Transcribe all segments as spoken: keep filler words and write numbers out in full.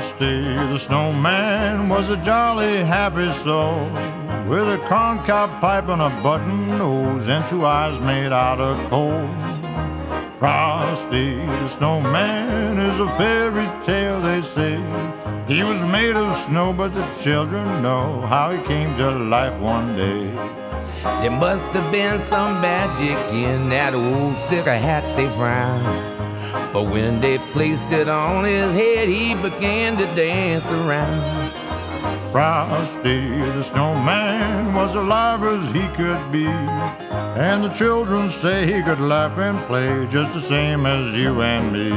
Frosty the snowman was a jolly happy soul, with a corncob pipe and a button nose and two eyes made out of coal. Frosty the snowman is a fairy tale, they say. He was made of snow, but the children know how he came to life one day. There must have been some magic in that old silk hat they found. But when they placed it on his head, he began to dance around. Frosty the snowman was alive as he could be, and the children say he could laugh and play just the same as you and me.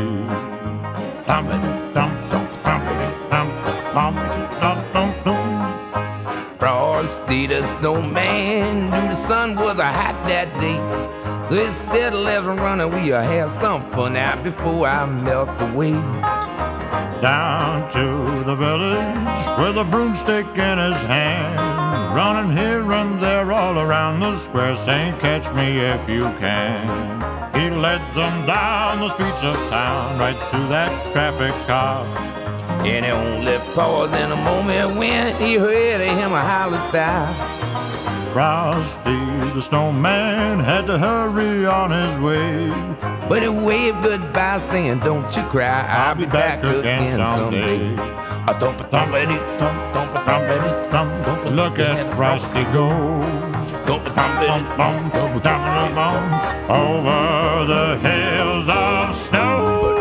Frosty the snowman knew the sun was hot that day, so he said, let's run and we'll have some fun now before I melt away. Down to the village with a broomstick in his hand, running here and there all around the square, saying, catch me if you can. He led them down the streets of town, right to that traffic cop. And he only paused in a moment when he heard him holler style. Frosty the snowman had to hurry on his way, but he waved goodbye saying, don't you cry, I'll, I'll be back, back again someday. A thump a thumpity thump thump a thumpity thump thump. Look at Frosty go, thump a thumpity thump thump thump over the hills of snow.